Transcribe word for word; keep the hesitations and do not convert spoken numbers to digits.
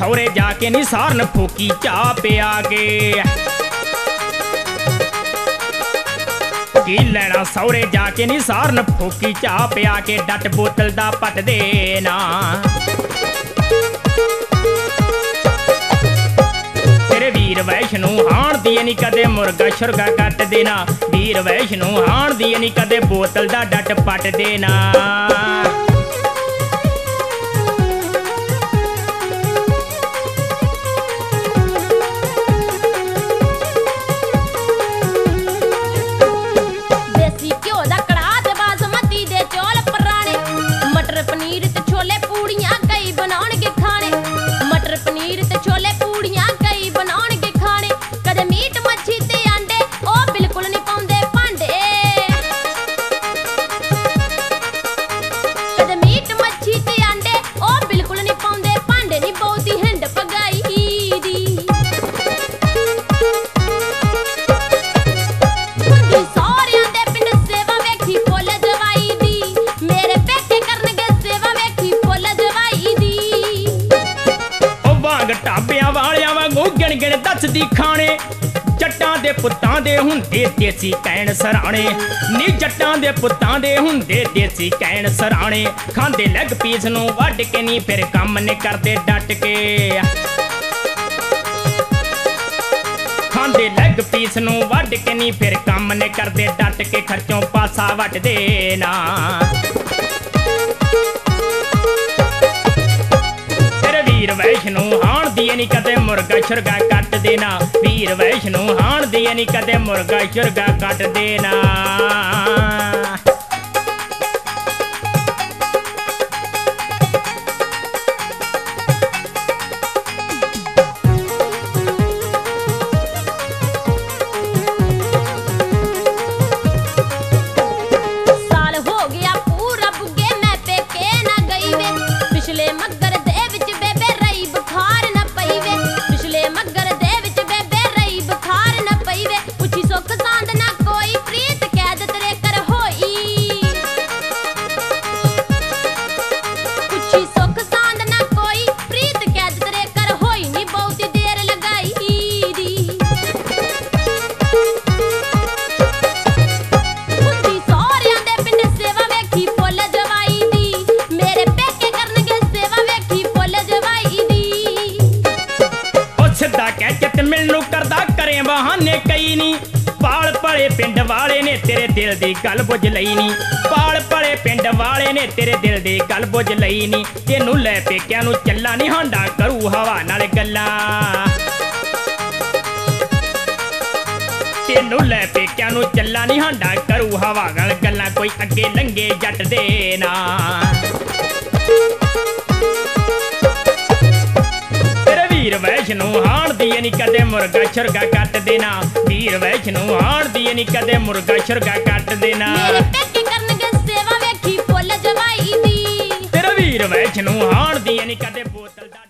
सौरे जाके नी सारन फूकी चाह पिया के की लैना सौरे जाके नी सारन फूकी चाह पिया के डट बोतल दा पट देना तेरे वीर वैष्णो हाण दी नी कदे मुर्गा शुरगा कट देना वीर वैष्णो हाण दी नी कदे बोतल दा डट पट देना ਢਾਬਿਆਂ ਵਾਲਿਆਂ ਵਾਂਗੂ ਗਿਣ ਗਿਣ ਦੱਸਦੀ ਖਾਣੇ ਜੱਟਾਂ ਦੇ ਪੁੱਤਾਂ ਦੇ ਹੁੰਦੇ ਦੇਸੀ ਕਹਿਣ ਸਰਾਣੇ ਨੀ ਜੱਟਾਂ ਦੇ ਪੁੱਤਾਂ ਦੇ ਹੁੰਦੇ ਦੇਸੀ ਕਹਿਣ ਸਰਾਣੇ ਖਾਂਦੇ ਲੈਗ ਪੀਸ ਨੂੰ ਵੱਢ ਕੇ ਨੀ ਫਿਰ ਕੰਮ ਨੇ ਕਰਦੇ ਡਟ ਕੇ ਖਾਂਦੇ ਲੈਗ ਪੀਸ ਨੂੰ ਵੱਢ ਕੇ ਨੀ ਫਿਰ ਕੰਮ ਨੇ ਕਰਦੇ ਡਟ ਕੇ ਖਰਚੋਂ ਪਾਸਾ ਵੱਟ ਦੇਣਾ वीर वैष्णो हाण दी नी कदे मुर्गा शुरगा कट देना वीर वैष्णो हाण दी नी कदे मुर्गा शुरगा कट देना साल हो गया पूरा बुगे मैं पेके ना गई वे पिछले मगर मिलनू करदा करे बहाने कई नी पाल पड़े पिंड वाले ने तेरे दिल दी गल बुझ लई नी पाल पड़े पिंड वाले ने तेरे दिल दी गल बुझ लई नी तेनू लै पेकिਆਂ ਨੂੰ ਚੱਲਾ नी हांडा करू हवा नाल गल्लां तेनू लै पेकिਆਂ ਨੂੰ ਚੱਲਾ नी हांडा करू हवा नाल गल्लां कोई अगे लंघे जट दे ना वीर वैष्णो हाण दी नी कदे मुर्गा शुरगा कट देना वीर वैष्णो हाण दी नी कदे मुर्गा शुरगा कट देना मेरे पेके करनगे सेवा वेखी फुल जवाई दी तेरा वीर वैष्णो हाण दी नी कदे बोतल दा